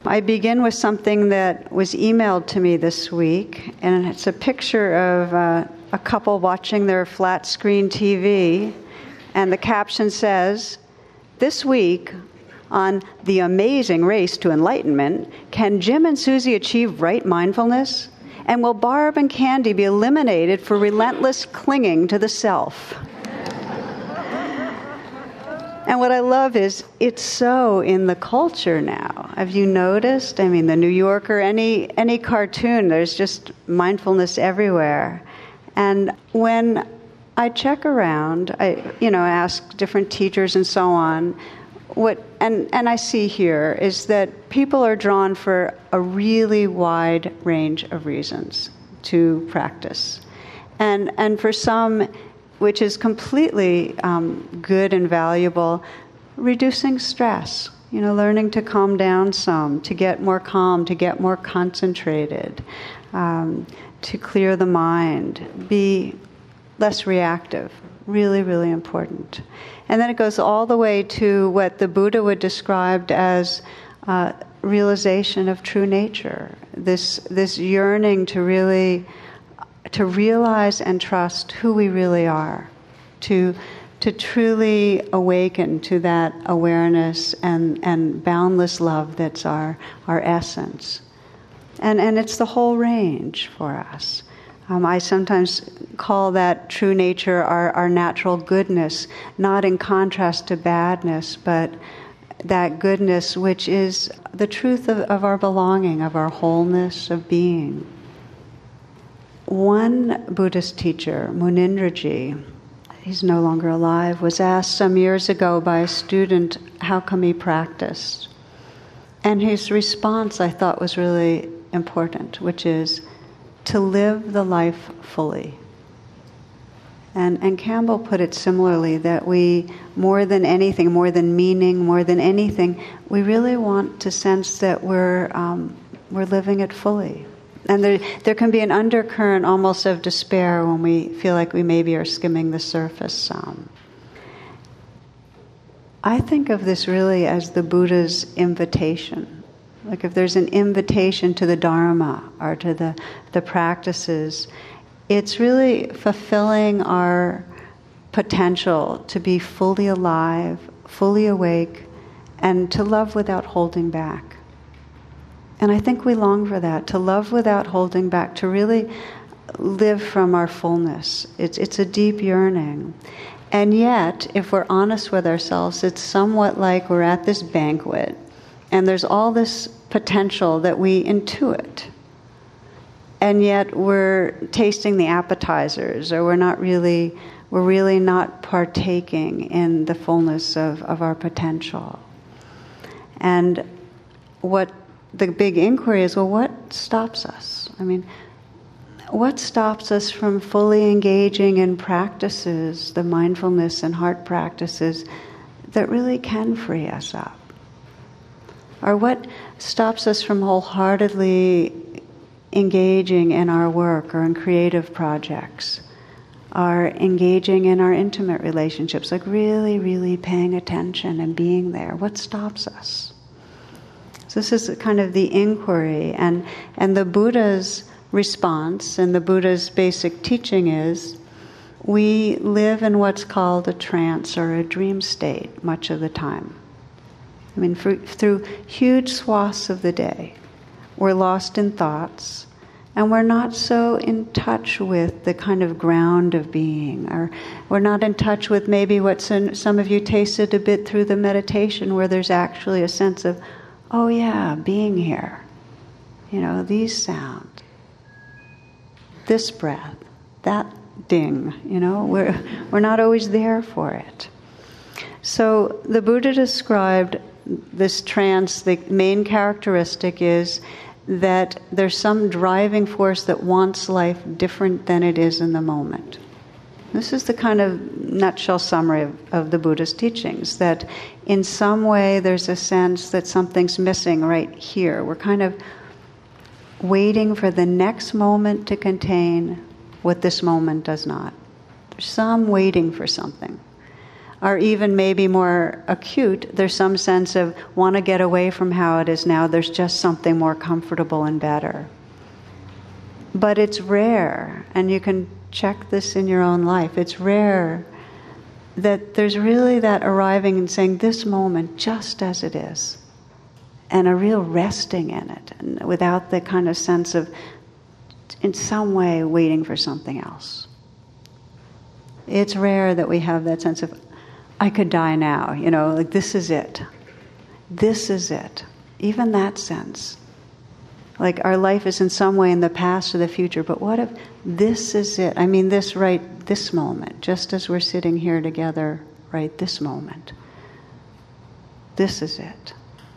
I begin with something that was emailed to me this week, and it's a picture of a couple watching their flat screen TV, and the caption says, "This week on The Amazing Race to Enlightenment, can Jim and Susie achieve right mindfulness? And will Barb and Candy be eliminated for relentless clinging to the self?" And what I love is it's so in the culture now. Have you noticed? I mean, the New Yorker, any cartoon, there's just mindfulness everywhere. And when I check around, I ask different teachers and so on, and I see here is that people are drawn for a really wide range of reasons to practice. And for some, which is completely good and valuable, reducing stress, learning to calm down some, to get more calm, to get more concentrated, to clear the mind, be less reactive, really, really important. And then it goes all the way to what the Buddha would describe as realization of true nature, this yearning to realize and trust who we really are, to truly awaken to that awareness and boundless love that's our essence. And it's the whole range for us. I sometimes call that true nature our natural goodness, not in contrast to badness, but that goodness which is the truth of our belonging, of our wholeness of being. One Buddhist teacher, Munindraji, he's no longer alive, was asked some years ago by a student how come he practiced. And his response I thought was really important, which is to live the life fully. And Campbell put it similarly, that we, more than anything, more than meaning, more than anything, we really want to sense that we're living it fully. And there can be an undercurrent almost of despair when we feel like we maybe are skimming the surface some. I think of this really as the Buddha's invitation. Like if there's an invitation to the Dharma or to the practices, it's really fulfilling our potential to be fully alive, fully awake, and to love without holding back. And I think we long for that, to love without holding back, to really live from our fullness. It's a deep yearning. And yet, if we're honest with ourselves, it's somewhat like we're at this banquet, and there's all this potential that we intuit. And yet we're tasting the appetizers, or we're really not partaking in the fullness of our potential. And what the big inquiry is, well, what stops us? I mean, what stops us from fully engaging in practices, the mindfulness and heart practices, that really can free us up? Or what stops us from wholeheartedly engaging in our work or in creative projects, or engaging in our intimate relationships, like really, really paying attention and being there? What stops us? So this is kind of the inquiry, and the Buddha's response and the Buddha's basic teaching is we live in what's called a trance or a dream state much of the time. I mean, through huge swaths of the day, we're lost in thoughts, and we're not so in touch with the kind of ground of being, or we're not in touch with maybe what some of you tasted a bit through the meditation, where there's actually a sense of, oh yeah, being here. These sounds, this breath, that ding, we're not always there for it. So the Buddha described this trance. The main characteristic is that there's some driving force that wants life different than it is in the moment. This is the kind of nutshell summary of the Buddha's teachings, that in some way there's a sense that something's missing right here. We're kind of waiting for the next moment to contain what this moment does not. There's some waiting for something. are even maybe more acute. There's some sense of want to get away from how it is now. There's just something more comfortable and better. But it's rare, and you can check this in your own life. It's rare that there's really that arriving and saying this moment just as it is, and a real resting in it, and without the kind of sense of in some way waiting for something else. It's rare that we have that sense of I could die now, like this is it. This is it. Even that sense. Like our life is in some way in the past or the future, but what if this is it? I mean this moment, just as we're sitting here together, right this moment. This is it.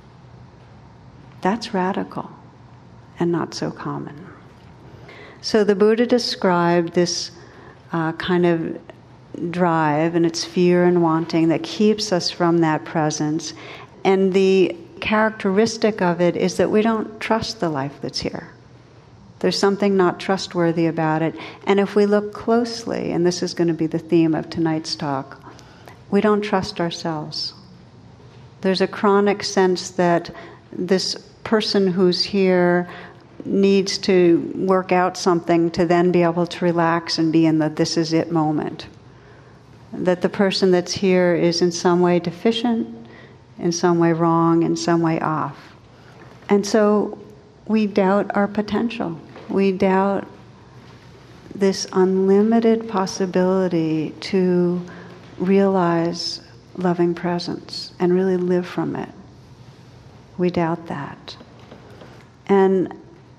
That's radical and not so common. So the Buddha described this kind of drive, and it's fear and wanting that keeps us from that presence. And the characteristic of it is that we don't trust the life that's here. There's something not trustworthy about it. And if we look closely, and this is going to be the theme of tonight's talk, we don't trust ourselves. There's a chronic sense that this person who's here needs to work out something to then be able to relax and be in the this is it moment. That the person that's here is in some way deficient, in some way wrong, in some way off. And so we doubt our potential. We doubt this unlimited possibility to realize loving presence and really live from it. We doubt that. And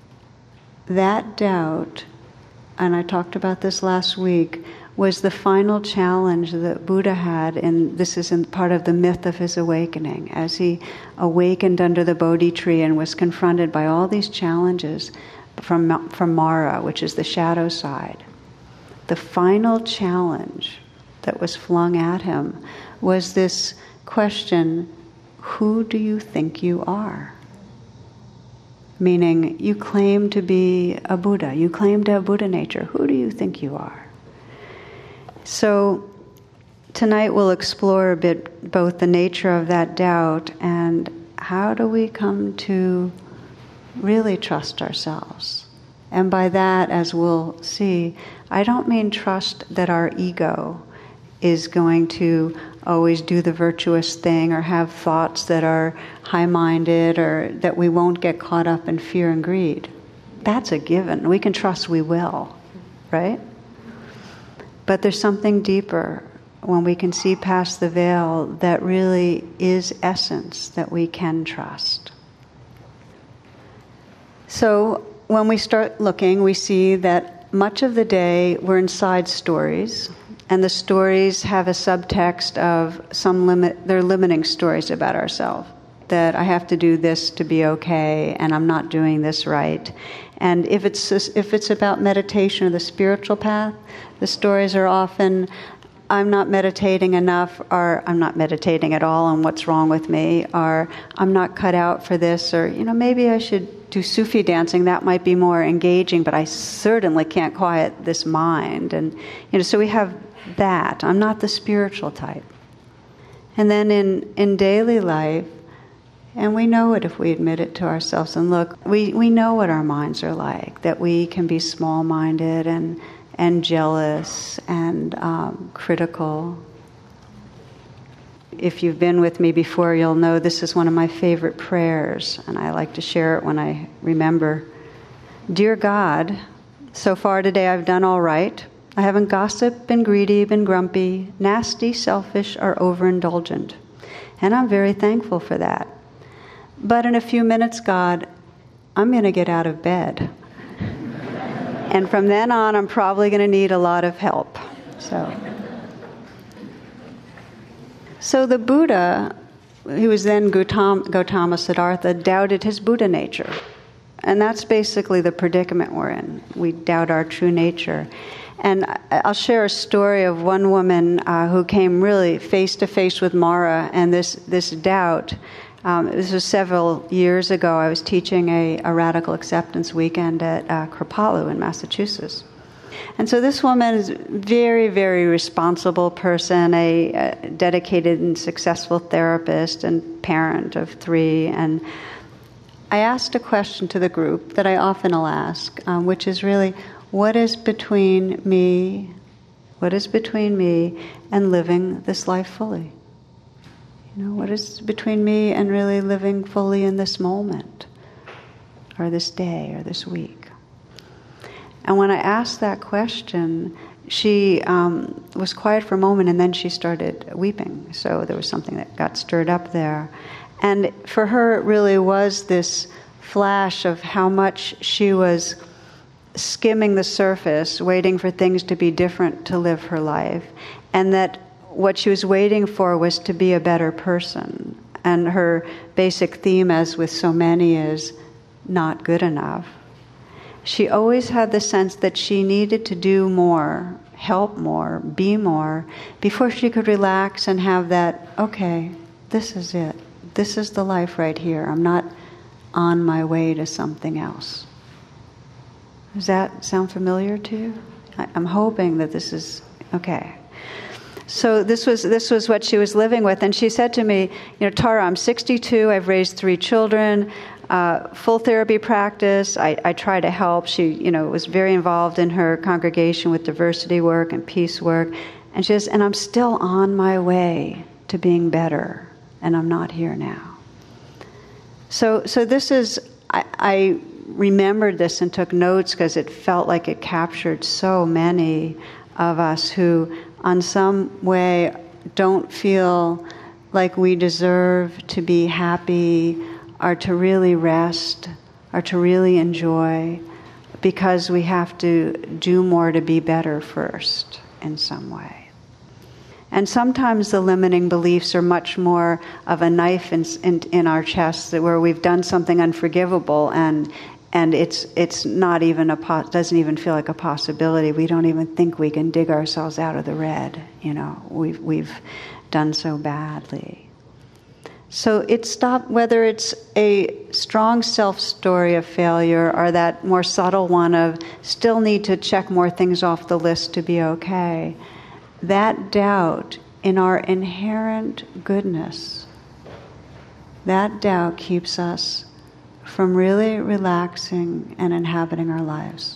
that doubt, and I talked about this last week, was the final challenge that Buddha had, and this is in part of the myth of his awakening, as he awakened under the Bodhi tree and was confronted by all these challenges from Mara, which is the shadow side. The final challenge that was flung at him was this question, who do you think you are? Meaning, you claim to be a Buddha, you claim to have Buddha nature, who do you think you are? So tonight we'll explore a bit both the nature of that doubt and how do we come to really trust ourselves. And by that, as we'll see, I don't mean trust that our ego is going to always do the virtuous thing or have thoughts that are high-minded or that we won't get caught up in fear and greed. That's a given. We can trust we will, right? But there's something deeper when we can see past the veil that really is essence that we can trust. So when we start looking, we see that much of the day we're inside stories, and the stories have a subtext of they're limiting stories about ourselves. That I have to do this to be okay, and I'm not doing this right. And if it's about meditation or the spiritual path, the stories are often, I'm not meditating enough, or I'm not meditating at all, and what's wrong with me, or I'm not cut out for this, or maybe I should do Sufi dancing, that might be more engaging, but I certainly can't quiet this mind. And so we have that. I'm not the spiritual type. And then in daily life, and we know it if we admit it to ourselves and look, we know what our minds are like, that we can be small-minded and jealous and critical. If you've been with me before, you'll know this is one of my favorite prayers, and I like to share it when I remember. Dear God, so far today I've done all right. I haven't gossiped, been greedy, been grumpy, nasty, selfish, or overindulgent. And I'm very thankful for that. But in a few minutes, God, I'm going to get out of bed. And from then on, I'm probably going to need a lot of help. So the Buddha, who was then Gautama Siddhartha, doubted his Buddha nature. And that's basically the predicament we're in. We doubt our true nature. And I'll share a story of one woman who came really face to face with Mara and this doubt. This was several years ago. I was teaching a radical acceptance weekend at Kripalu in Massachusetts. And so this woman is a very, very responsible person, a dedicated and successful therapist and parent of 3. And I asked a question to the group that I often will ask, which is really, what is between me and living this life fully? What is between me and really living fully in this moment, or this day, or this week? And when I asked that question, she was quiet for a moment, and then she started weeping. So there was something that got stirred up there. And for her, it really was this flash of how much she was skimming the surface, waiting for things to be different to live her life, and that what she was waiting for was to be a better person. And her basic theme, as with so many, is not good enough. She always had the sense that she needed to do more, help more, be more, before she could relax and have that, okay, this is it. This is the life right here. I'm not on my way to something else. Does that sound familiar to you? I'm hoping that this is okay. So this was what she was living with. And she said to me, Tara, I'm 62, I've raised 3 children, full therapy practice. I try to help. She, was very involved in her congregation with diversity work and peace work. And she says, and I'm still on my way to being better, and I'm not here now. So this is, I remembered this and took notes because it felt like it captured so many of us who, on some way, don't feel like we deserve to be happy or to really rest or to really enjoy because we have to do more to be better first in some way. And sometimes the limiting beliefs are much more of a knife in our chests, where we've done something unforgivable and it's not even doesn't even feel like a possibility. We don't even think we can dig ourselves out of the red. We've done so badly. So it stopped, whether it's a strong self-story of failure or that more subtle one of still need to check more things off the list to be okay. That doubt in our inherent goodness, that doubt keeps us from really relaxing and inhabiting our lives.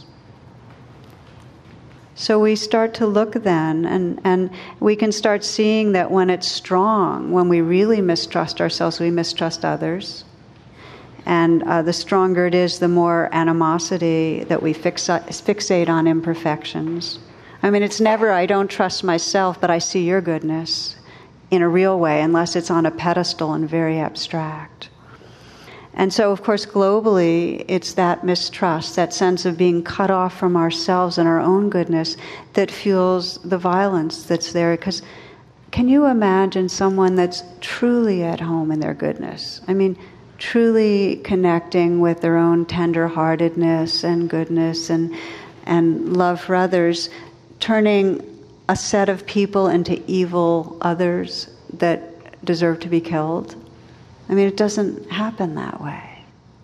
So we start to look then, and we can start seeing that when it's strong, when we really mistrust ourselves, we mistrust others. And the stronger it is, the more animosity that we fixate on imperfections. I mean, it's never, I don't trust myself, but I see your goodness in a real way, unless it's on a pedestal and very abstract. And so, of course, globally, it's that mistrust, that sense of being cut off from ourselves and our own goodness that fuels the violence that's there. Because can you imagine someone that's truly at home in their goodness? I mean, truly connecting with their own tender-heartedness and goodness and love for others, turning a set of people into evil others that deserve to be killed? I mean, it doesn't happen that way.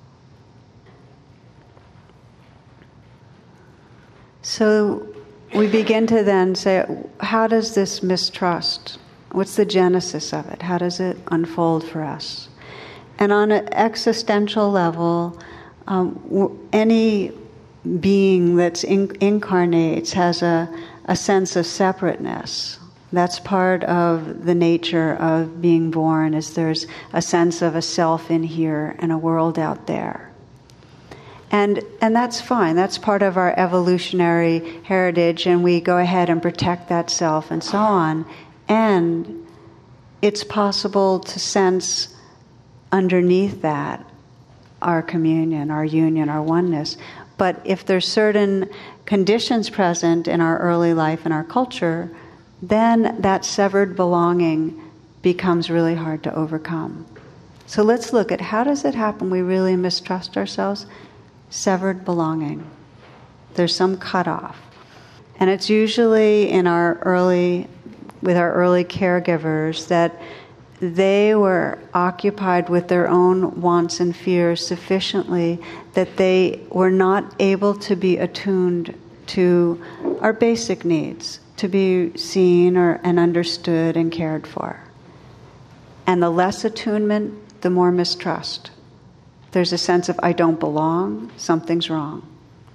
So we begin to then say, how does this mistrust, what's the genesis of it? How does it unfold for us? And on an existential level, any being that incarnates has a sense of separateness. That's part of the nature of being born, is there's a sense of a self in here and a world out there. And that's fine. That's part of our evolutionary heritage, and we go ahead and protect that self and so on. And it's possible to sense underneath that our communion, our union, our oneness. But if there's certain conditions present in our early life and our culture, then that severed belonging becomes really hard to overcome. So let's look at, how does it happen we really mistrust ourselves? Severed belonging. There's some cutoff. And it's usually with our early caregivers that they were occupied with their own wants and fears sufficiently that they were not able to be attuned to our basic needs, to be seen and understood and cared for. And the less attunement, the more mistrust. There's a sense of, I don't belong, something's wrong.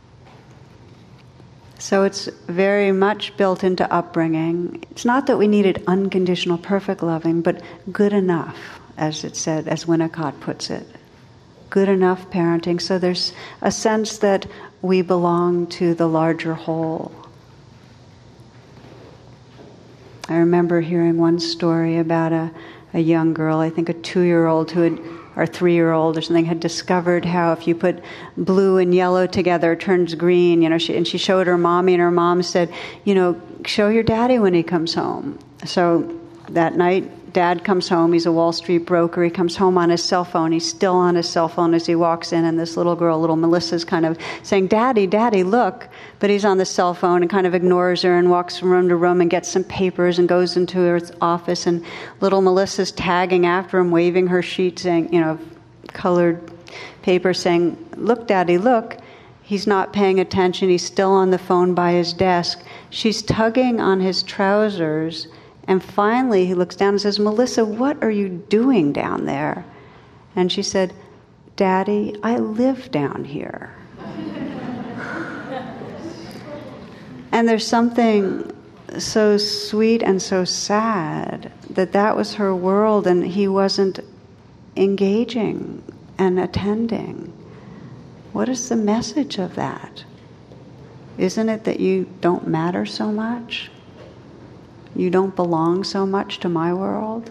So it's very much built into upbringing. It's not that we needed unconditional, perfect loving, but good enough, as it said, as Winnicott puts it. Good enough parenting. So there's a sense that we belong to the larger whole. I remember hearing one story about a young girl, I think a 2-year-old or 3-year-old or something, had discovered how if you put blue and yellow together, it turns green. And she showed her mommy, and her mom said, show your daddy when he comes home. So that night, Dad comes home. He's a Wall Street broker. He comes home on his cell phone. He's still on his cell phone as he walks in, and this little girl, little Melissa's kind of saying, Daddy, Daddy, look. But he's on the cell phone and kind of ignores her and walks from room to room and gets some papers and goes into her office, and little Melissa's tagging after him, waving her sheet, saying, colored paper, saying, look, Daddy, look. He's not paying attention. He's still on the phone by his desk. She's tugging on his trousers. And finally, he looks down and says, Melissa, what are you doing down there? And she said, Daddy, I live down here. And there's something so sweet and so sad that was her world, and he wasn't engaging and attending. What is the message of that? Isn't it that you don't matter so much? You don't belong so much to my world?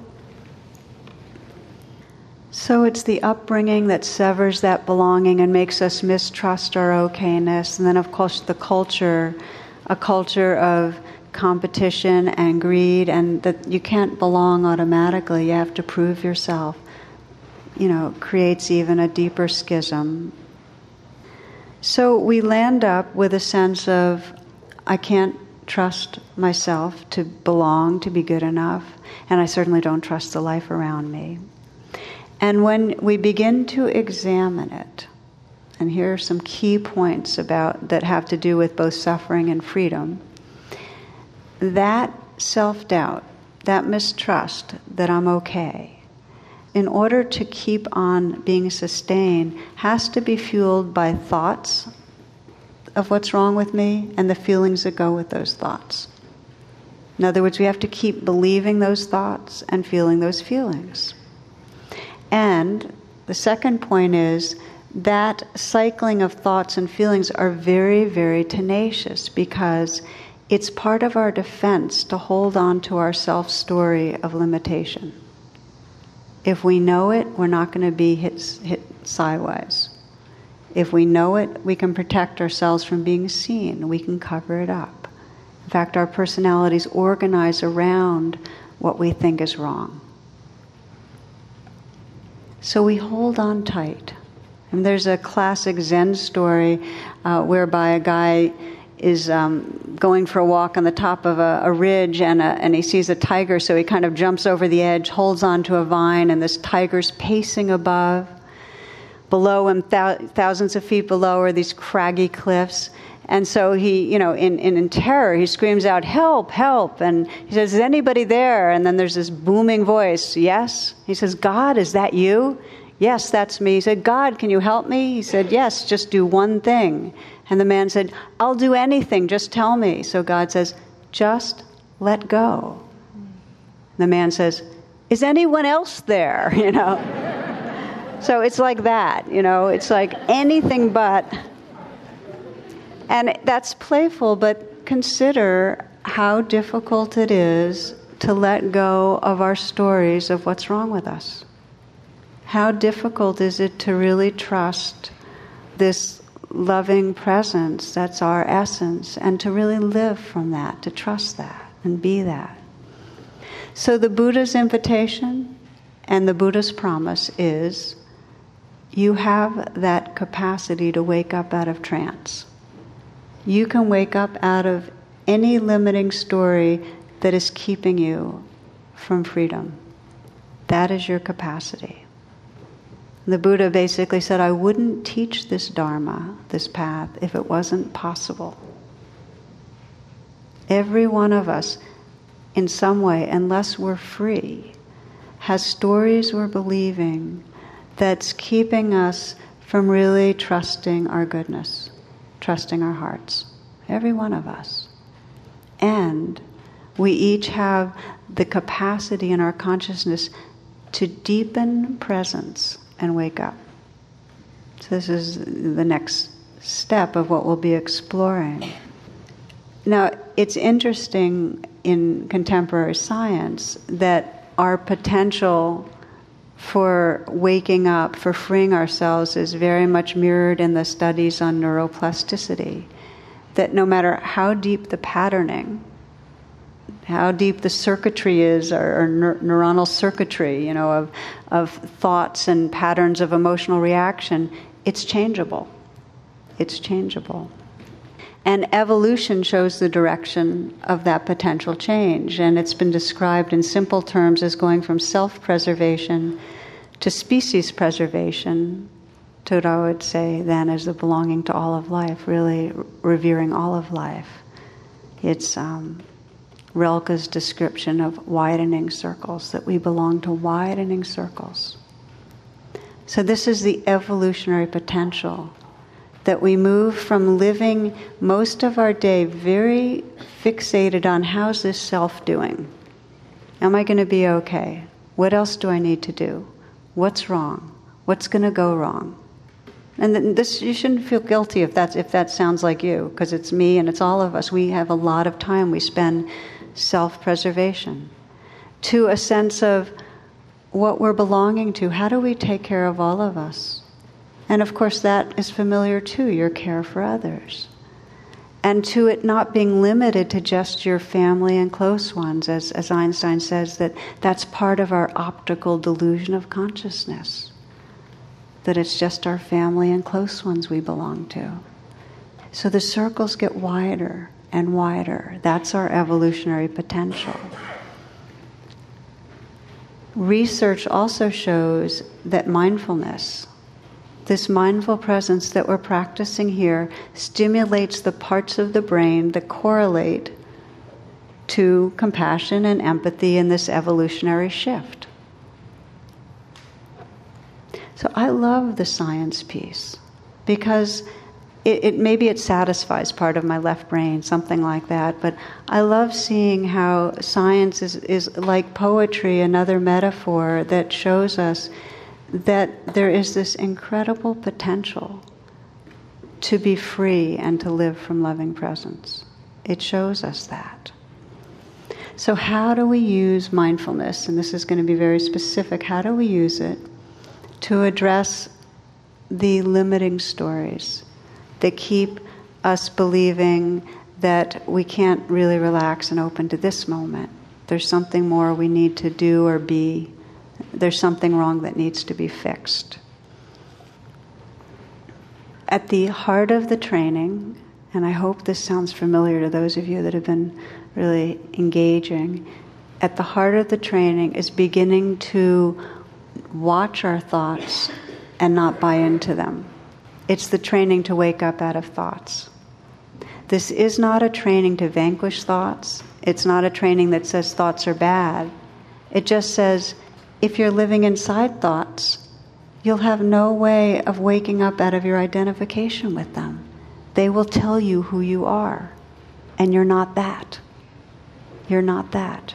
So it's the upbringing that severs that belonging and makes us mistrust our okayness. And then, of course, the culture, a culture of competition and greed, and that you can't belong automatically. You have to prove yourself. Creates even a deeper schism. So we land up with a sense of, I can't trust myself to belong, to be good enough, and I certainly don't trust the life around me. And when we begin to examine it, and here are some key points that have to do with both suffering and freedom, that self-doubt, that mistrust that I'm okay, in order to keep on being sustained, has to be fueled by thoughts of what's wrong with me and the feelings that go with those thoughts. In other words, we have to keep believing those thoughts and feeling those feelings. And the second point is that cycling of thoughts and feelings are very, very tenacious, because it's part of our defense to hold on to our self-story of limitation. If we know it, we're not going to be hit sideways. If we know it, we can protect ourselves from being seen. We can cover it up. In fact, our personalities organize around what we think is wrong. So we hold on tight. And there's a classic Zen story whereby a guy is going for a walk on the top of a ridge, and he sees a tiger, so he kind of jumps over the edge, holds onto a vine, and this tiger's pacing above. Below him, thousands of feet below, are these craggy cliffs. And so he, in terror, he screams out, "Help, help!" And he says, "Is anybody there?" And then there's this booming voice, "Yes." He says, "God, is that you?" "Yes, that's me." He said, "God, can you help me?" He said, "Yes, just do one thing." And the man said, "I'll do anything, just tell me." So God says, "Just let go." The man says, "Is anyone else there?" So it's like that, it's like anything but. And that's playful, but consider how difficult it is to let go of our stories of what's wrong with us. How difficult is it to really trust this loving presence that's our essence, and to really live from that, to trust that and be that. So the Buddha's invitation and the Buddha's promise is, you have that capacity to wake up out of trance. You can wake up out of any limiting story that is keeping you from freedom. That is your capacity. The Buddha basically said, I wouldn't teach this Dharma, this path, if it wasn't possible. Every one of us, in some way, unless we're free, has stories we're believing that's keeping us from really trusting our goodness, trusting our hearts. Every one of us. And we each have the capacity in our consciousness to deepen presence and wake up. So this is the next step of what we'll be exploring. Now, it's interesting in contemporary science that our potential for waking up, for freeing ourselves, is very much mirrored in the studies on neuroplasticity. That no matter how deep the patterning, how deep the circuitry is, or neuronal circuitry, of thoughts and patterns of emotional reaction, it's changeable. It's changeable. And evolution shows the direction of that potential change. And it's been described in simple terms as going from self-preservation to species preservation, to what I would say then as the belonging to all of life, really revering all of life. It's Rilke's description of widening circles, that we belong to widening circles. So this is the evolutionary potential, that we move from living most of our day very fixated on how's this self doing? Am I going to be okay? What else do I need to do? What's wrong? What's going to go wrong? And this, you shouldn't feel guilty if that sounds like you, because it's me and it's all of us. We have a lot of time we spend self-preservation, to a sense of what we're belonging to. How do we take care of all of us? And of course that is familiar too, your care for others. And to it not being limited to just your family and close ones, as Einstein says, that's part of our optical delusion of consciousness, that it's just our family and close ones we belong to. So the circles get wider and wider. That's our evolutionary potential. Research also shows that mindfulness, this mindful presence that we're practicing here, stimulates the parts of the brain that correlate to compassion and empathy in this evolutionary shift. So I love the science piece, because maybe it satisfies part of my left brain, something like that, but I love seeing how science is like poetry, another metaphor that shows us that there is this incredible potential to be free and to live from loving presence. It shows us that. So how do we use mindfulness? And this is going to be very specific. How do we use it to address the limiting stories that keep us believing that we can't really relax and open to this moment? There's something more we need to do or be. There's something wrong that needs to be fixed. At the heart of the training, and I hope this sounds familiar to those of you that have been really engaging, at the heart of the training is beginning to watch our thoughts and not buy into them. It's the training to wake up out of thoughts. This is not a training to vanquish thoughts. It's not a training that says thoughts are bad. It just says, if you're living inside thoughts, you'll have no way of waking up out of your identification with them. They will tell you who you are, and you're not that. You're not that.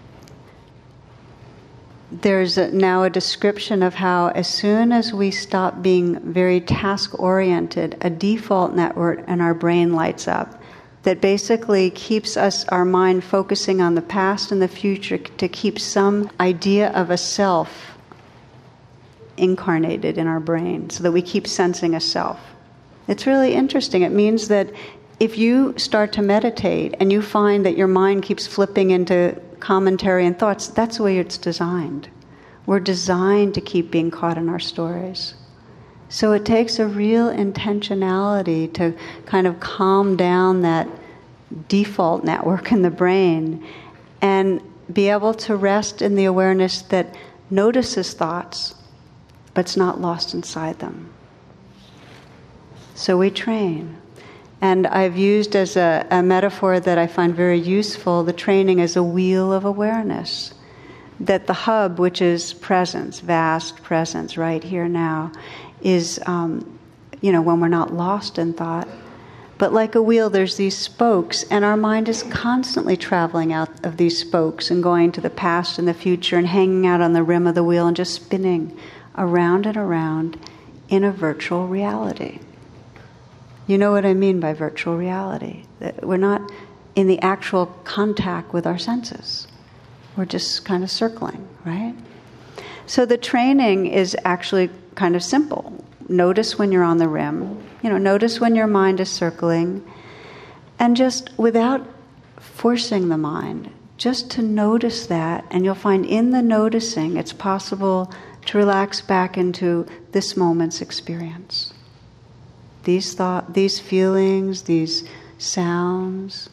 There's now a description of how as soon as we stop being very task-oriented, a default network in our brain lights up that basically keeps our mind focusing on the past and the future to keep some idea of a self incarnated in our brain, so that we keep sensing a self. It's really interesting. It means that if you start to meditate and you find that your mind keeps flipping into commentary and thoughts, that's the way it's designed. We're designed to keep being caught in our stories. So it takes a real intentionality to kind of calm down that default network in the brain and be able to rest in the awareness that notices thoughts, but's not lost inside them. So we train. And I've used as a metaphor that I find very useful, the training as a wheel of awareness. That the hub, which is presence, vast presence, right here now, is, when we're not lost in thought. But like a wheel, there's these spokes, and our mind is constantly traveling out of these spokes and going to the past and the future and hanging out on the rim of the wheel and just spinning around and around in a virtual reality. You know what I mean by virtual reality? That we're not in the actual contact with our senses. We're just kind of circling, right? So the training is actually kind of simple. Notice when you're on the rim. Notice when your mind is circling. And just without forcing the mind, just to notice that. And you'll find in the noticing, it's possible to relax back into this moment's experience. These thoughts, these feelings, these sounds.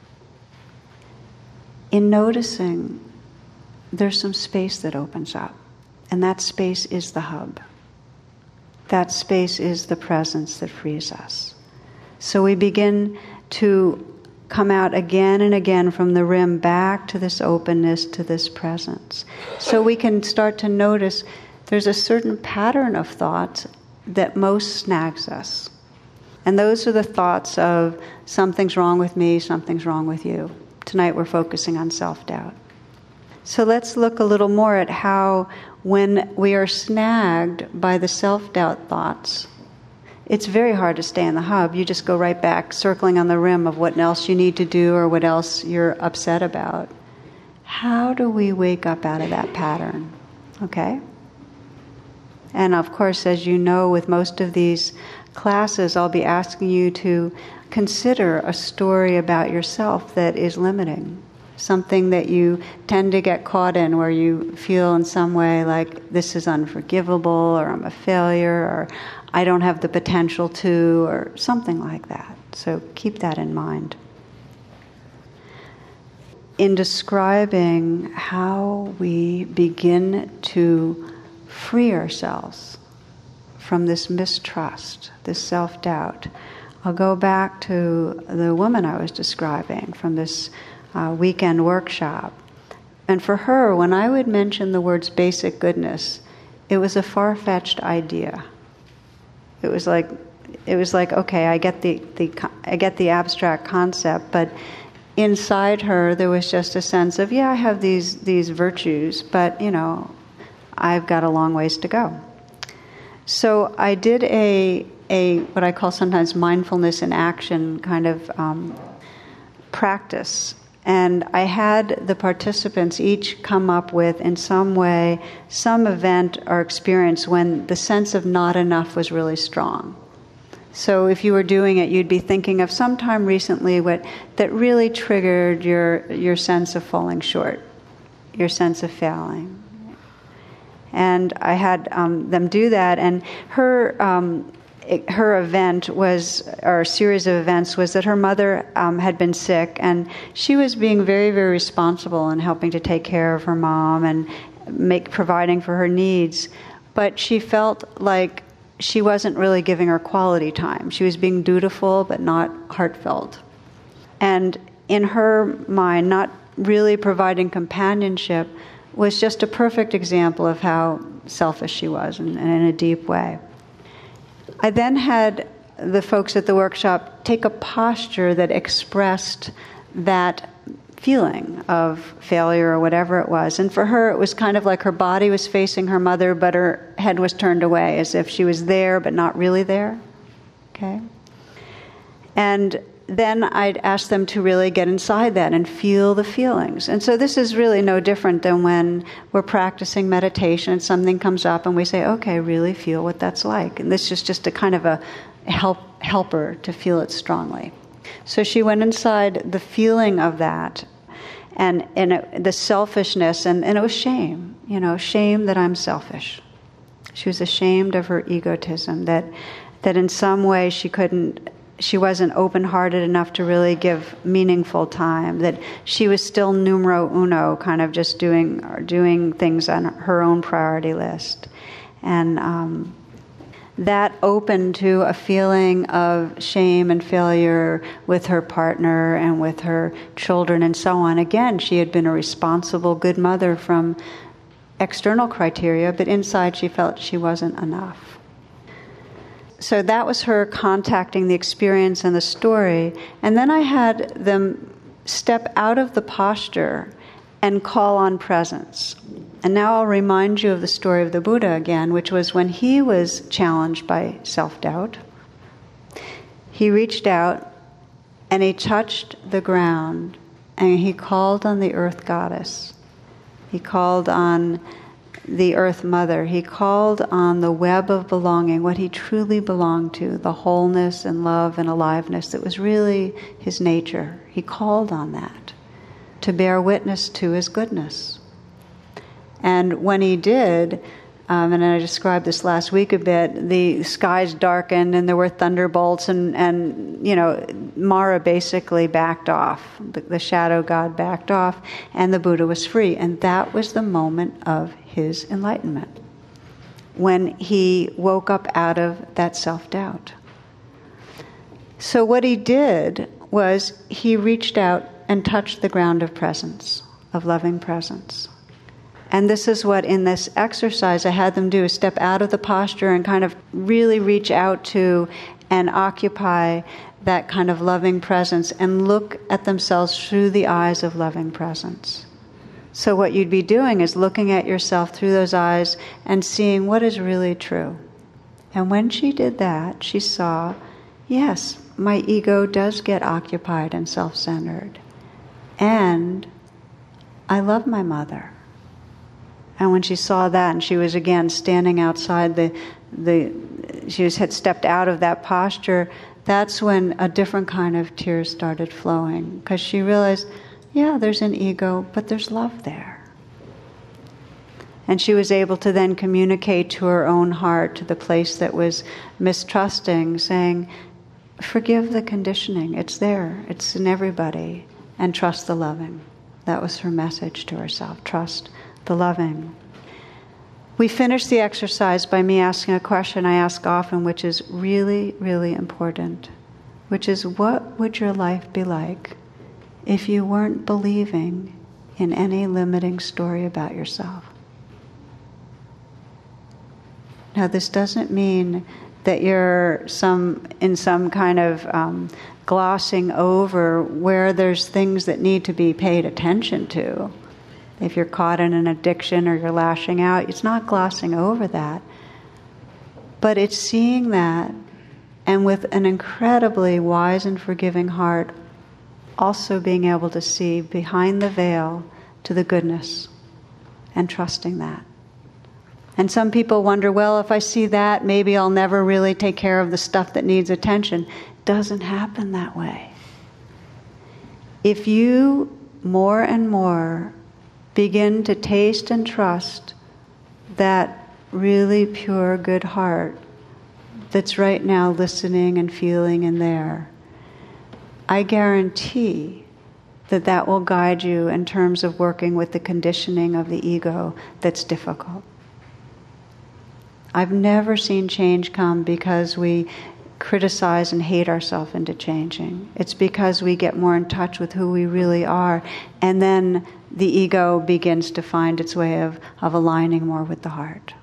In noticing, there's some space that opens up. And that space is the hub. That space is the presence that frees us. So we begin to come out again and again from the rim back to this openness, to this presence. So we can start to notice there's a certain pattern of thoughts that most snags us. And those are the thoughts of something's wrong with me, something's wrong with you. Tonight we're focusing on self-doubt. So let's look a little more at how when we are snagged by the self-doubt thoughts, it's very hard to stay in the hub. You just go right back, circling on the rim of what else you need to do or what else you're upset about. How do we wake up out of that pattern? Okay? And of course, as you know, with most of these classes, I'll be asking you to consider a story about yourself that is limiting. Something that you tend to get caught in where you feel in some way like this is unforgivable, or I'm a failure, or I don't have the potential to, or something like that. So keep that in mind. In describing how we begin to free ourselves from this mistrust, this self-doubt, I'll go back to the woman I was describing from this weekend workshop. And for her, when I would mention the words basic goodness, it was a far-fetched idea. It was like, okay, I get the abstract concept, but inside her there was just a sense of, I have these virtues, but I've got a long ways to go. So I did a what I call sometimes mindfulness in action kind of practice. And I had the participants each come up with, in some way, some event or experience when the sense of not enough was really strong. So if you were doing it, you'd be thinking of some time recently that really triggered your sense of falling short, your sense of failing. And I had them do that, and her event was, or a series of events, was that her mother had been sick, and she was being very, very responsible in helping to take care of her mom and providing for her needs. But she felt like she wasn't really giving her quality time. She was being dutiful, but not heartfelt. And in her mind, not really providing companionship was just a perfect example of how selfish she was, and in a deep way. I then had the folks at the workshop take a posture that expressed that feeling of failure or whatever it was. And for her, it was kind of like her body was facing her mother, but her head was turned away, as if she was there, but not really there. Okay? And then I'd ask them to really get inside that and feel the feelings. And so this is really no different than when we're practicing meditation and something comes up and we say, okay, really feel what that's like. And this is just a kind of a helper to feel it strongly. So she went inside the feeling of that and the selfishness, and it was shame, shame that I'm selfish. She was ashamed of her egotism, that in some way she wasn't open-hearted enough to really give meaningful time, that she was still numero uno, kind of just doing things on her own priority list. And that open to a feeling of shame and failure with her partner and with her children and so on. Again, she had been a responsible, good mother from external criteria, but inside she felt she wasn't enough. So that was her contacting the experience and the story. And then I had them step out of the posture and call on presence. And now I'll remind you of the story of the Buddha again, which was when he was challenged by self-doubt. He reached out and he touched the ground and he called on the earth goddess. He called on the earth mother. He called on the web of belonging, what he truly belonged to, the wholeness and love and aliveness that was really his nature. He called on that to bear witness to his goodness. And when he did, and I described this last week a bit, the skies darkened and there were thunderbolts and Mara basically backed off. The shadow god backed off and the Buddha was free. And that was the moment of his enlightenment, when he woke up out of that self-doubt. So what he did was he reached out and touched the ground of presence, of loving presence. And this is what in this exercise I had them do, is step out of the posture and kind of really reach out to and occupy that kind of loving presence and look at themselves through the eyes of loving presence. So what you'd be doing is looking at yourself through those eyes and seeing what is really true. And when she did that, she saw, yes, my ego does get occupied and self-centered. And I love my mother. And when she saw that, and she was again standing outside had stepped out of that posture, that's when a different kind of tears started flowing. Because she realized, yeah, there's an ego, but there's love there. And she was able to then communicate to her own heart, to the place that was mistrusting, saying, forgive the conditioning, it's there, it's in everybody, and trust the loving. That was her message to herself, trust the loving. We finished the exercise by me asking a question I ask often, which is really, really important, which is, what would your life be like if you weren't believing in any limiting story about yourself? Now, this doesn't mean that you're in some kind of glossing over where there's things that need to be paid attention to. If you're caught in an addiction or you're lashing out, it's not glossing over that. But it's seeing that, and with an incredibly wise and forgiving heart, also being able to see behind the veil to the goodness and trusting that. And some people wonder, well, if I see that, maybe I'll never really take care of the stuff that needs attention. It doesn't happen that way. If you more and more begin to taste and trust that really pure, good heart that's right now listening and feeling and there, I guarantee that that will guide you in terms of working with the conditioning of the ego that's difficult. I've never seen change come because we criticize and hate ourselves into changing. It's because we get more in touch with who we really are, and then the ego begins to find its way of aligning more with the heart.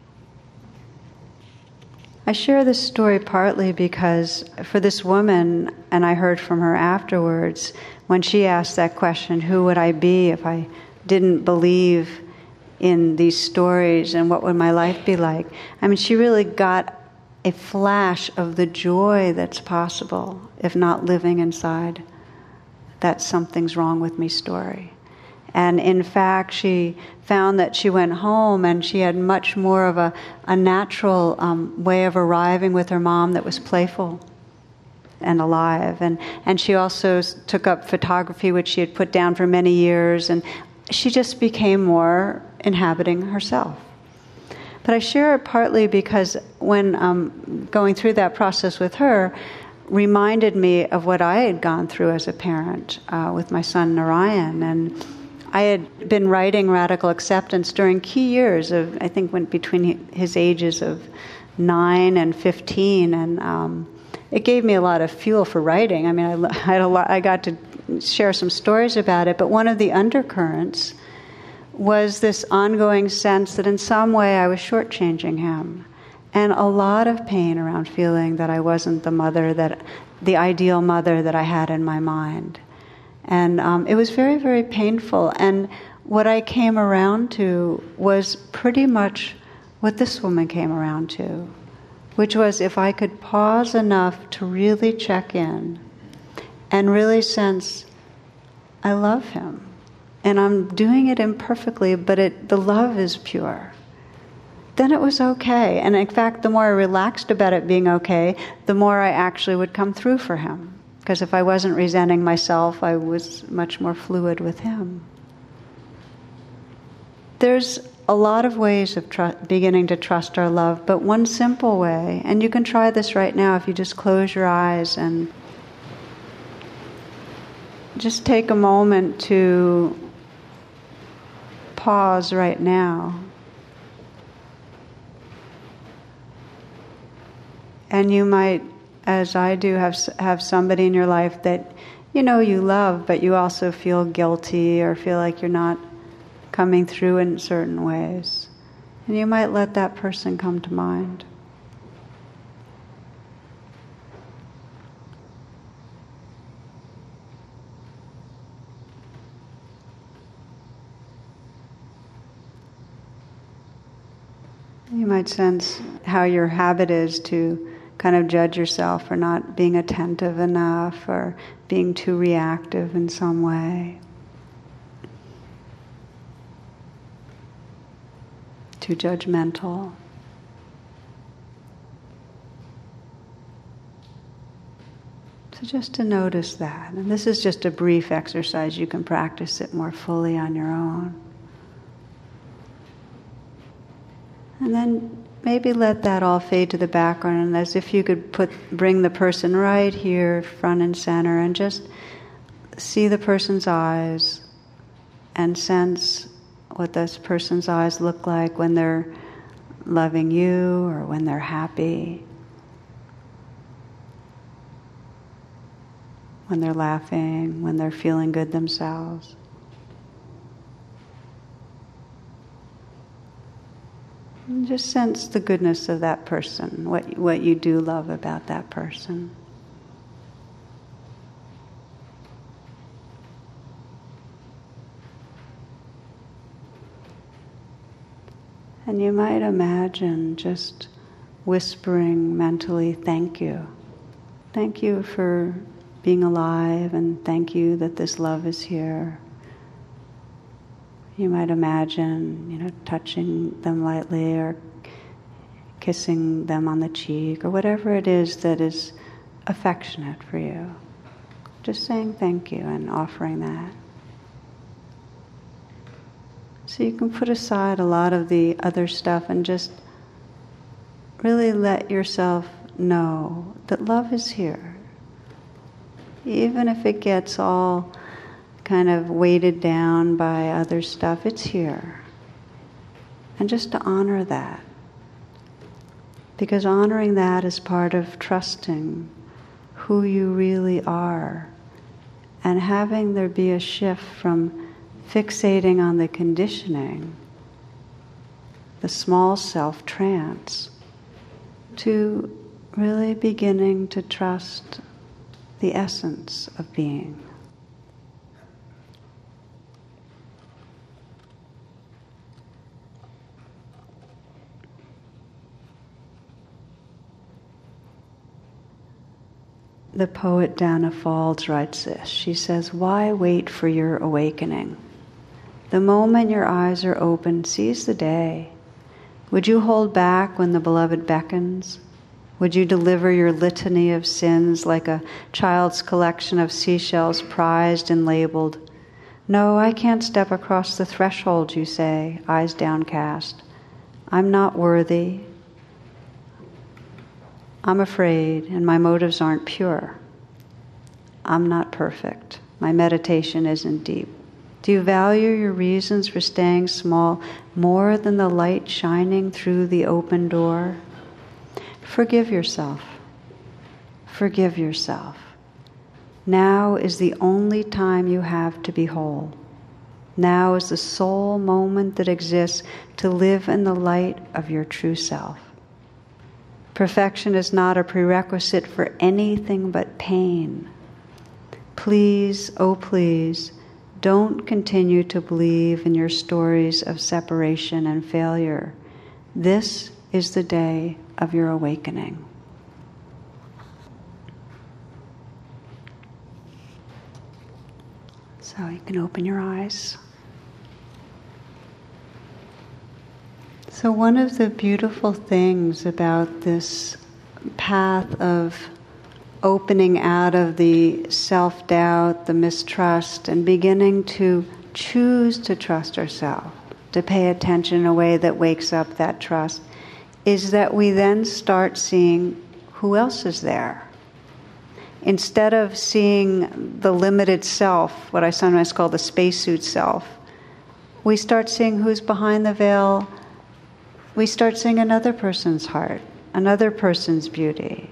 I share this story partly because for this woman, and I heard from her afterwards, when she asked that question, who would I be if I didn't believe in these stories, and what would my life be like? I mean, she really got a flash of the joy that's possible if not living inside that something's wrong with me story. And in fact, she found that she went home and she had much more of a natural way of arriving with her mom that was playful and alive. And she also took up photography, which she had put down for many years, and she just became more inhabiting herself. But I share it partly because when going through that process with her, reminded me of what I had gone through as a parent with my son Narayan. And I had been writing Radical Acceptance during key years of, I think, went between his ages of 9 and 15, and it gave me a lot of fuel for writing. I mean, I got to share some stories about it, but one of the undercurrents was this ongoing sense that in some way I was shortchanging him, and a lot of pain around feeling that I wasn't the ideal mother that I had in my mind. And it was very, very painful. And what I came around to was pretty much what this woman came around to, which was if I could pause enough to really check in and really sense, I love him. And I'm doing it imperfectly, but the love is pure. Then it was okay. And in fact, the more I relaxed about it being okay, the more I actually would come through for him. Because if I wasn't resenting myself, I was much more fluid with him. There's a lot of ways of beginning to trust our love, but one simple way, and you can try this right now if you just close your eyes and just take a moment to pause right now. And you might, as I do, have somebody in your life that you love, but you also feel guilty or feel like you're not coming through in certain ways. And you might let that person come to mind. You might sense how your habit is to kind of judge yourself for not being attentive enough or being too reactive in some way. Too judgmental. So just to notice that. And this is just a brief exercise. You can practice it more fully on your own. And then maybe let that all fade to the background, and as if you could bring the person right here, front and center, and just see the person's eyes and sense what this person's eyes look like when they're loving you or when they're happy, when they're laughing, when they're feeling good themselves. And just sense the goodness of that person, what you do love about that person. And you might imagine just whispering mentally, thank you. Thank you for being alive, and thank you that this love is here. You might imagine, touching them lightly or kissing them on the cheek or whatever it is that is affectionate for you. Just saying thank you and offering that. So you can put aside a lot of the other stuff and just really let yourself know that love is here. Even if it gets all kind of weighted down by other stuff, it's here. And just to honor that. Because honoring that is part of trusting who you really are and having there be a shift from fixating on the conditioning, the small self trance, to really beginning to trust the essence of being. The poet Dana Falls writes this. She says, "Why wait for your awakening? The moment your eyes are open, seize the day. Would you hold back when the beloved beckons? Would you deliver your litany of sins like a child's collection of seashells prized and labeled? No, I can't step across the threshold, you say, eyes downcast. I'm not worthy. I'm afraid, and my motives aren't pure. I'm not perfect. My meditation isn't deep. Do you value your reasons for staying small more than the light shining through the open door? forgive yourself. Forgive yourself. Now is the only time you have to be whole. Now is the sole moment that exists to live in the light of your true self. Perfection is not a prerequisite for anything but pain. Please, oh please, don't continue to believe in your stories of separation and failure. This is the day of your awakening. So you can open your eyes. So one of the beautiful things about this path of opening out of the self-doubt, the mistrust, and beginning to choose to trust ourselves, to pay attention in a way that wakes up that trust, is that we then start seeing who else is there. Instead of seeing the limited self, what I sometimes call the spacesuit self, we start seeing who's behind the veil. We start seeing another person's heart, another person's beauty.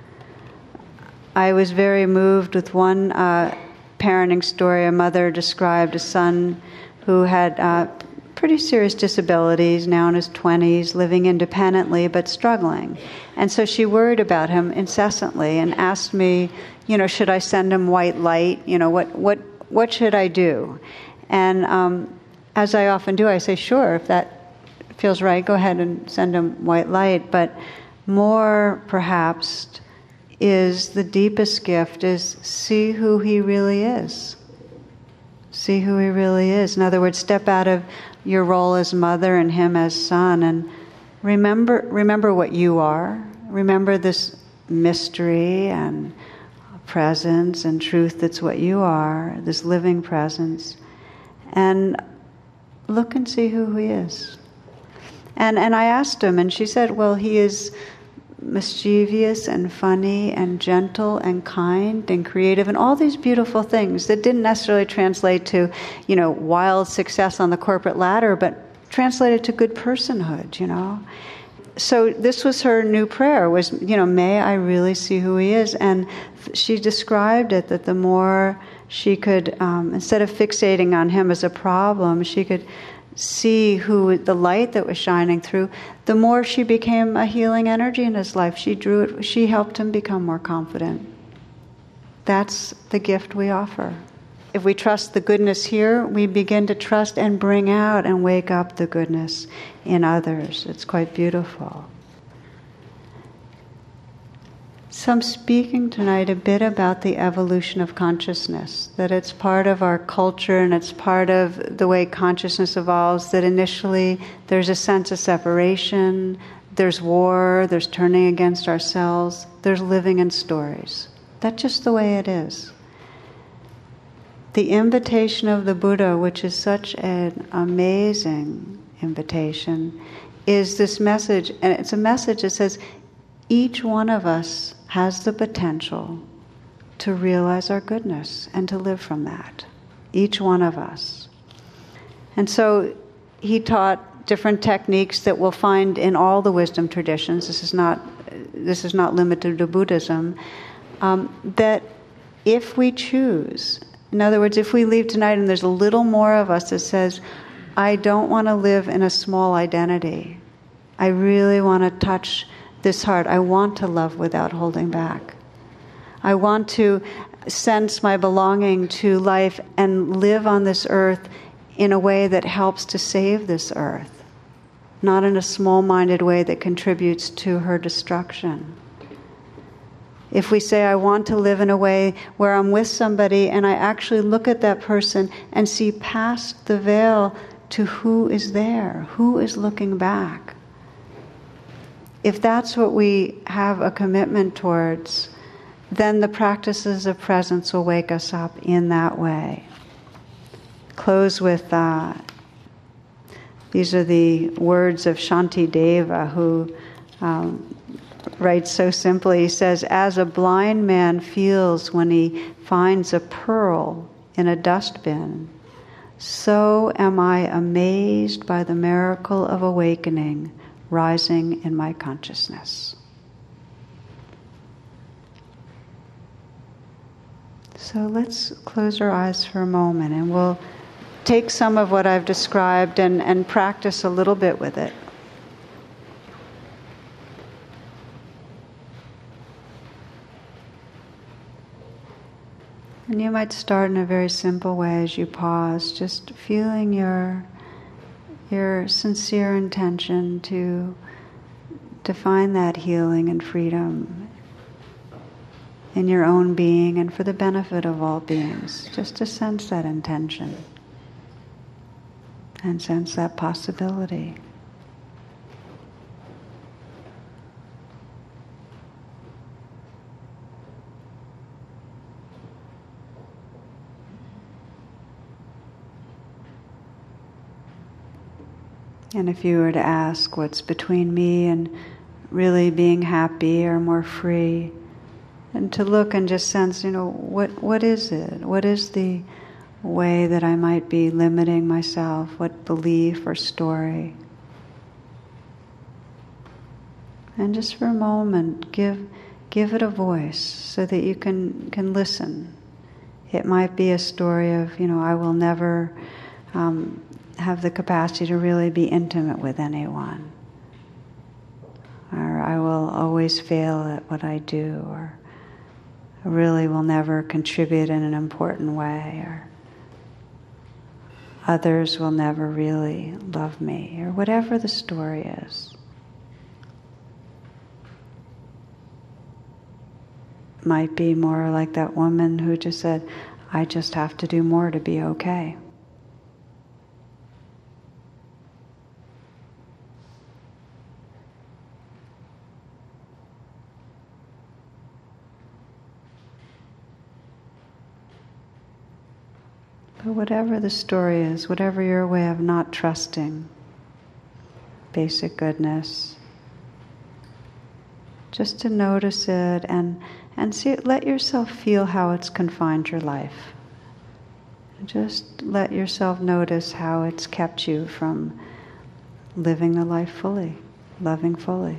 I was very moved with one parenting story. A mother described a son who had pretty serious disabilities, now in his 20s, living independently but struggling. And so she worried about him incessantly and asked me, should I send him white light? What should I do? And as I often do, I say, sure, if that feels right, go ahead and send him white light. But more, perhaps, is the deepest gift is see who he really is. See who he really is. In other words, step out of your role as mother and him as son, and remember what you are. Remember this mystery and presence and truth that's what you are, this living presence. And look and see who he is. And I asked him, and she said, well, he is mischievous and funny and gentle and kind and creative and all these beautiful things that didn't necessarily translate to, wild success on the corporate ladder, but translated to good personhood, So this was her new prayer was, may I really see who he is? And she described it that the more she could, instead of fixating on him as a problem, she could see who the light that was shining through, the more she became a healing energy in his life. She helped him become more confident. That's the gift we offer. If we trust the goodness here, we begin to trust and bring out and wake up the goodness in others. It's quite beautiful. So I'm speaking tonight a bit about the evolution of consciousness, that it's part of our culture and it's part of the way consciousness evolves, that initially there's a sense of separation, there's war, there's turning against ourselves, there's living in stories. That's just the way it is. The invitation of the Buddha, which is such an amazing invitation, is this message, and it's a message that says each one of us has the potential to realize our goodness and to live from that. Each one of us. And so he taught different techniques that we'll find in all the wisdom traditions. This is not limited to Buddhism. That if we choose, in other words, if we leave tonight and there's a little more of us that says, I don't want to live in a small identity. I really want to touch this heart. I want to love without holding back. I want to sense my belonging to life and live on this earth in a way that helps to save this earth, not in a small-minded way that contributes to her destruction. If we say, I want to live in a way where I'm with somebody and I actually look at that person and see past the veil to who is there, who is looking back. If that's what we have a commitment towards, then the practices of presence will wake us up in that way. Close with these are the words of Shantideva, who writes so simply. He says, as a blind man feels when he finds a pearl in a dustbin, so am I amazed by the miracle of awakening rising in my consciousness. So let's close our eyes for a moment, and we'll take some of what I've described and practice a little bit with it. And you might start in a very simple way as you pause, just feeling your sincere intention to find that healing and freedom in your own being and for the benefit of all beings. Just to sense that intention and sense that possibility. And if you were to ask what's between me and really being happy or more free, and to look and just sense, what is it? What is the way that I might be limiting myself? What belief or story? And just for a moment, give it a voice so that you can listen. It might be a story of, I will never have the capacity to really be intimate with anyone. Or I will always fail at what I do. Or I really will never contribute in an important way. Or others will never really love me. Or whatever the story is. Might be more like that woman who just said, I just have to do more to be okay. But whatever the story is, whatever your way of not trusting basic goodness, just to notice it and see, let yourself feel how it's confined your life. Just let yourself notice how it's kept you from living the life fully, loving fully.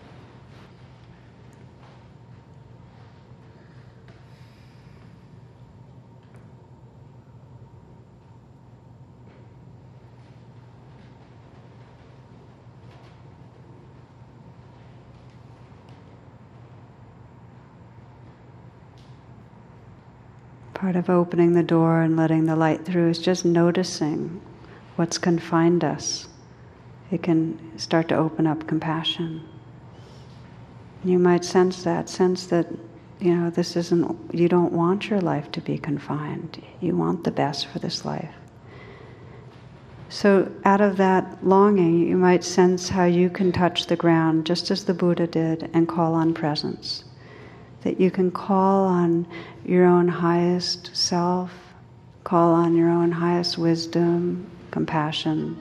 Part of opening the door and letting the light through is just noticing what's confined us. It can start to open up compassion. You might sense that this isn't, you don't want your life to be confined. You want the best for this life. So out of that longing, you might sense how you can touch the ground just as the Buddha did and call on presence. That you can call on your own highest self, call on your own highest wisdom, compassion.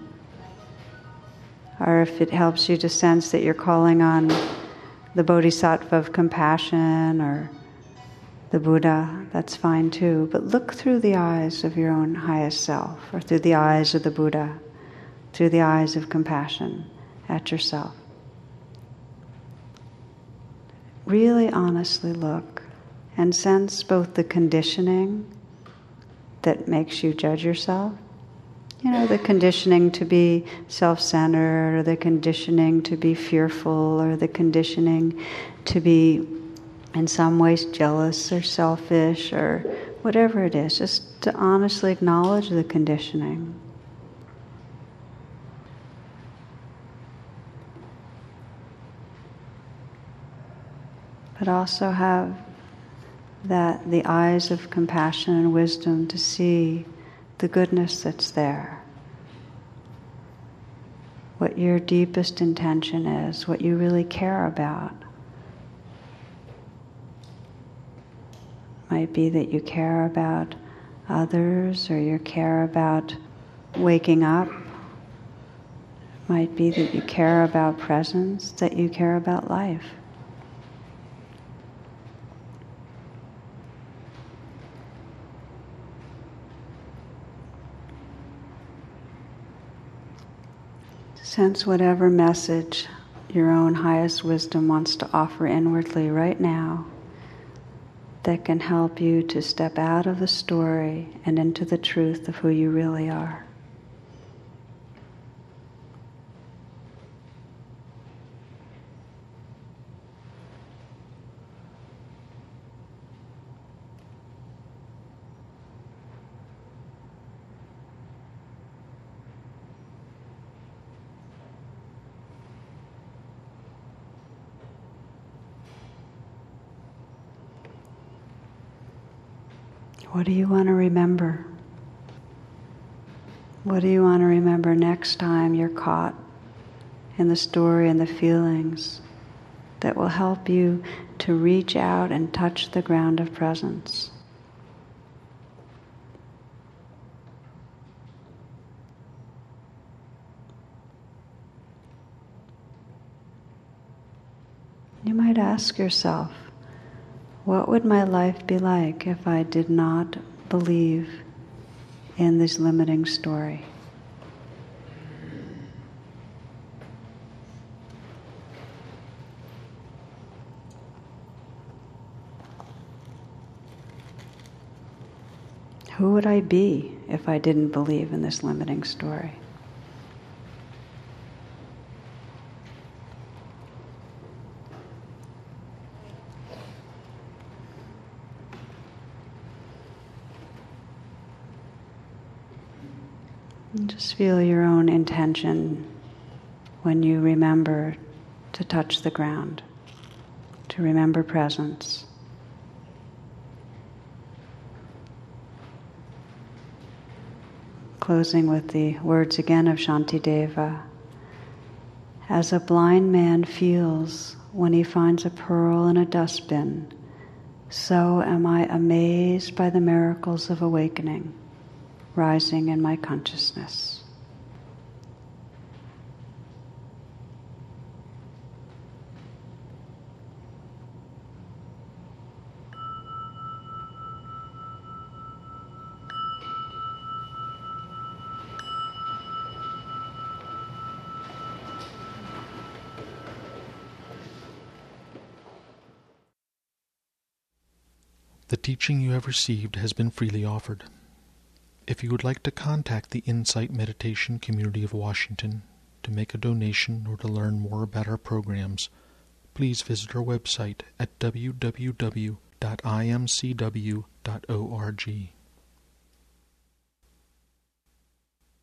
Or if it helps you to sense that you're calling on the Bodhisattva of compassion or the Buddha, that's fine too. But look through the eyes of your own highest self, or through the eyes of the Buddha, through the eyes of compassion at yourself. Really honestly look and sense both the conditioning that makes you judge yourself, the conditioning to be self-centered, or the conditioning to be fearful, or the conditioning to be in some ways jealous or selfish, or whatever it is, just to honestly acknowledge the conditioning. But also have the eyes of compassion and wisdom to see the goodness that's there. What your deepest intention is, what you really care about. Might be that you care about others, or you care about waking up. Might be that you care about presence, that you care about life. Sense whatever message your own highest wisdom wants to offer inwardly right now. that can help you to step out of the story and into the truth of who you really are. What do you want to remember? What do you want to remember next time you're caught in the story and the feelings that will help you to reach out and touch the ground of presence? You might ask yourself, what would my life be like if I did not believe in this limiting story? Who would I be if I didn't believe in this limiting story? And just feel your own intention when you remember to touch the ground, to remember presence. Closing with the words again of Shantideva. As a blind man feels when he finds a pearl in a dustbin, so am I amazed by the miracles of awakening rising in my consciousness. The teaching you have received has been freely offered. If you would like to contact the Insight Meditation Community of Washington to make a donation or to learn more about our programs, please visit our website at www.imcw.org.